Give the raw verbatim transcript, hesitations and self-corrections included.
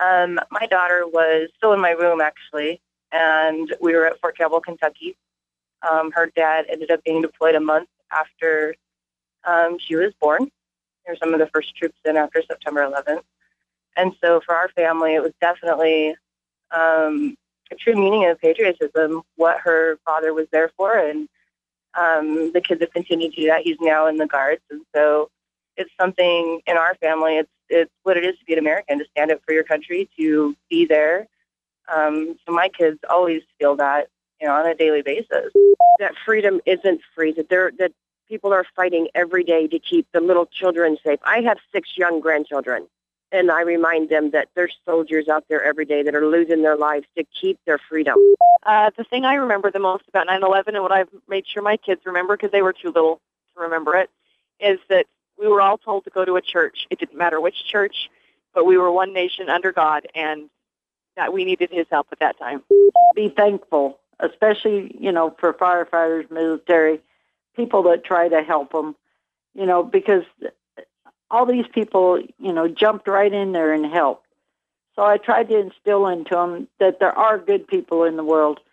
Um, my daughter was still in my room, actually, and we were at Fort Campbell, Kentucky. Um, her dad ended up being deployed a month after um, she was born. They were some of the first troops in after September eleventh. And so for our family, it was definitely um, a true meaning of patriotism, what her father was there for, and um, the kids have continued to do that. He's now in the Guards, and so it's something in our family. It's it's what it is to be an American, to stand up for your country, to be there. Um, so my kids always feel that, you know, on a daily basis. That freedom isn't free. That there that people are fighting every day to keep the little children safe. I have six young grandchildren, and I remind them that there's soldiers out there every day that are losing their lives to keep their freedom. Uh, the thing I remember the most about nine eleven, and what I've made sure my kids remember because they were too little to remember it, is that we were all told to go to a church. It didn't matter which church, but we were one nation under God, and that we needed his help at that time. Be thankful, especially, you know, for firefighters, military, people that try to help them, you know, because all these people, you know, jumped right in there and helped. So I tried to instill into them that there are good people in the world.